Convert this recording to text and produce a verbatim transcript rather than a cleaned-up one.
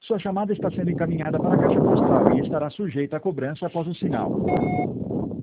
Sua chamada está sendo encaminhada para a caixa postal e estará sujeita a cobrança após o sinal.